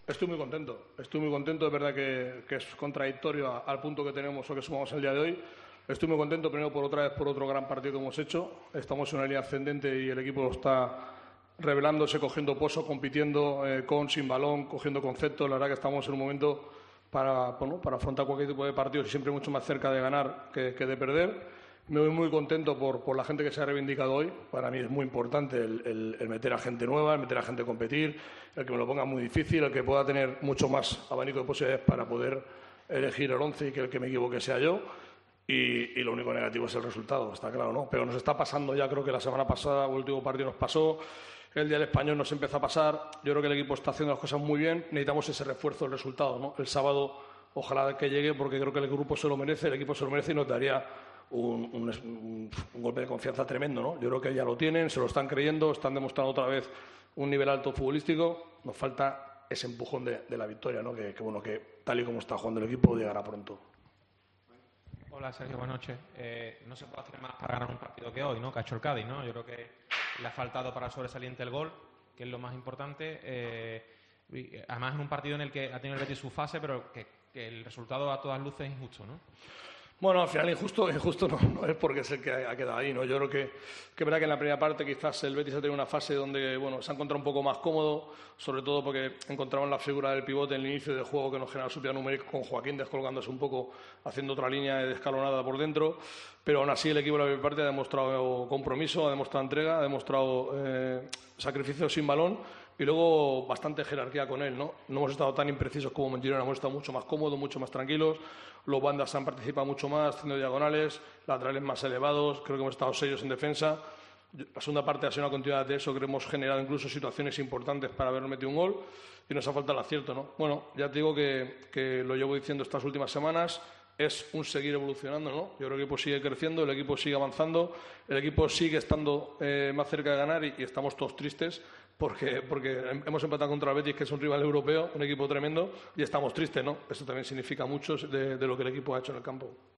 Estoy muy contento, es verdad que es contradictorio al punto que tenemos o que sumamos el día de hoy. Estoy muy contento, primero por otra vez por otro gran partido que hemos hecho. Estamos en una línea ascendente y el equipo está revelándose, cogiendo pozo, compitiendo con, sin balón, cogiendo conceptos. La verdad que estamos en un momento para afrontar cualquier tipo de partido y siempre mucho más cerca de ganar que de perder. Me voy muy contento por la gente que se ha reivindicado hoy. Para mí es muy importante el meter a gente nueva, el meter a gente a competir, el que me lo ponga muy difícil, el que pueda tener mucho más abanico de posibilidades para poder elegir el 11 y que el que me equivoque sea yo. Y lo único negativo es el resultado, está claro, ¿no? Pero nos está pasando ya, creo que la semana pasada, el último partido nos pasó, el día del Español nos empezó a pasar. Yo creo que el equipo está haciendo las cosas muy bien, necesitamos ese refuerzo del resultado, ¿no? El sábado ojalá que llegue porque creo que el grupo se lo merece, el equipo se lo merece y nos daría un golpe de confianza tremendo, ¿no? Yo creo que ya lo tienen, se lo están creyendo, están demostrando otra vez un nivel alto futbolístico. Nos falta ese empujón de la victoria, ¿no? Bueno, que tal y como está jugando el equipo llegará pronto. Hola Sergio, buenas noches. No se puede hacer más para ganar un partido que hoy, ¿no? Que ha hecho el Cádiz, ¿no? Yo creo que le ha faltado para sobresaliente el gol, que es lo más importante. Además en un partido en el que ha tenido el Betis su fase, pero que el resultado a todas luces es injusto, ¿no? Bueno, al final injusto no es porque es el que ha quedado ahí, ¿no? Yo creo que es verdad que en la primera parte quizás el Betis ha tenido una fase donde, bueno, se ha encontrado un poco más cómodo, sobre todo porque encontraban la figura del pivote en el inicio del juego que nos genera superioridad numérica con Joaquín descolgándose un poco, haciendo otra línea de escalonada por dentro, pero aún así el equipo de la primera parte ha demostrado compromiso, ha demostrado entrega, ha demostrado sacrificio sin balón y luego bastante jerarquía con él, ¿no? No hemos estado tan imprecisos como en Girona, hemos estado mucho más cómodos, mucho más tranquilos. Los bandas han participado mucho más, haciendo diagonales, laterales más elevados. Creo que hemos estado serios en defensa. La segunda parte ha sido una continuidad de eso. Creo que hemos generado incluso situaciones importantes para haber metido un gol y nos ha faltado el acierto, ¿no? Bueno, ya te digo que lo llevo diciendo estas últimas semanas. Es un seguir evolucionando, ¿no? Yo creo que el equipo sigue creciendo, el equipo sigue avanzando, el equipo sigue estando más cerca de ganar y estamos todos tristes porque hemos empatado contra el Betis, que es un rival europeo, un equipo tremendo, y estamos tristes, ¿no? Eso también significa mucho de lo que el equipo ha hecho en el campo.